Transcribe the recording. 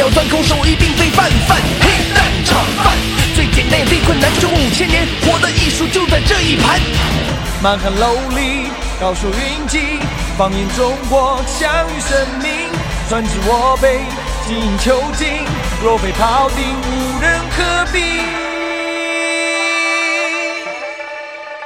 要钻空手艺并非泛泛，黑蛋炒饭最简单也最困难，就是5000年活的艺术就在这一盘。 满汉楼里高手云集，放眼中国强于生命，专治我辈精益求精，若非庖丁无人可比。